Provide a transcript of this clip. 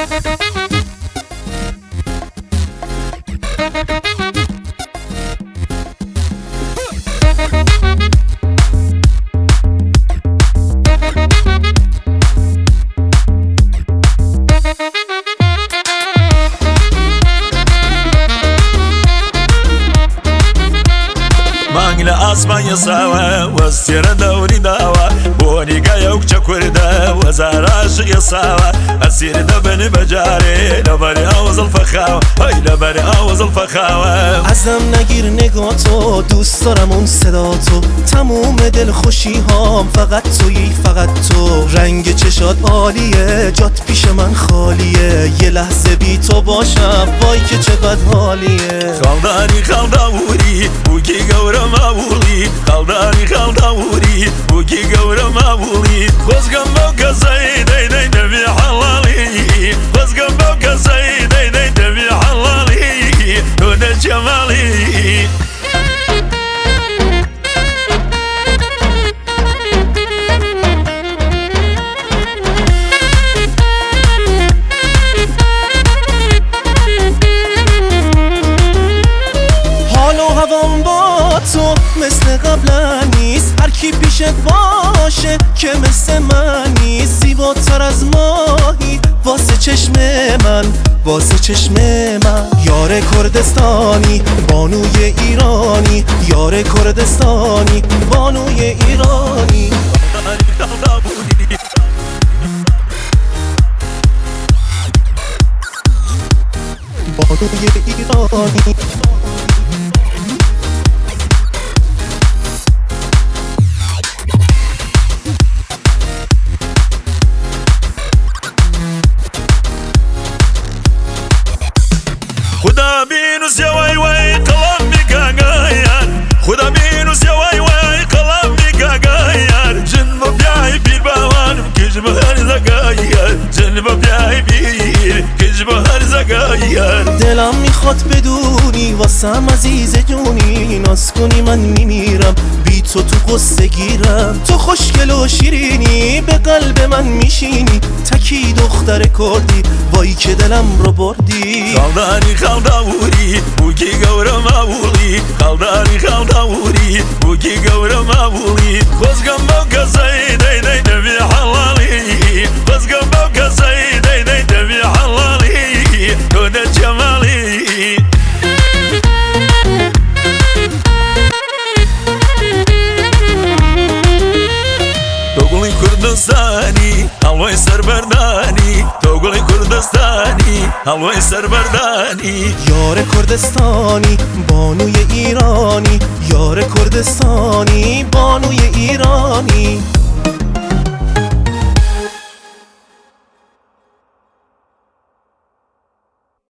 ئاسمانیە ساوە وەستێرە دەوری داوە بۆ نیگایە و کچە کوردە وەزار عاشقی ساوە ئەسیر دەبن بەجارێ لەبەری ئەو زڵفە خاوە هەی لەبەری ئەو زڵفە خاوە ازم نگیر نگاتو دوست دارم اون صدا تو تموم دل خوشی هام فقط تویی فقط تو رنگ چشات عالیه جات پیش من خالیه یه لحظه بی تو باشم وای که چقدر حالیه خالداری خالداوری بوکی گەورە ماوڵی خالداری خالداوری بوکی گەورە ماوڵی خۆزگەم بەو کەسەی دەیدەی دەبی حەڵاڵی خۆزگەم بەو کەسەی دەیدەی دەبی حەڵاڵی تۆ نەجەماڵی تو مثل قبلا نیست هر کی پیشت باشه که مثل من نیست زیباتر از ماهی واسه چشم من واسه چشم من یار کردستانی بانوی ایرانی یار کردستانی بانوی ایرانی بانوی ایرانی خدا بینوس یا وای وای قلم میگاگایار خدا بینوس یا وای وای قلم میگاگایار جنب بیای بیر باوانم کجب هر زگایار جنب بیای بیر کجب هر زگایار دلم میخواد بدونی واسم عزیز جونی ناز کنی من میمیرم بی تو قصه گیرم تو خوشگل و شیرینی به قلب من میشینی تکی دختر کردی وای که دلم رو بردی خالداری خالداوری بوکی گەورە ماوڵی خالداری خالداوری بوکی گەورە ماوڵی خۆزگەم بەو کەسەی دەیدەی دەبی حەڵاڵی خۆزگەم بەو کەسەی دەیدەی دەبی حەڵاڵی تۆ نەجەماڵی تۆگوڵی کوردستانی هەڵوەی سەربەردانی تۆگوڵی کوردستانی هەڵوەی سەربەردانی یار کردستانی بانوی ایرانی یار کردستانی بانوی ایرانی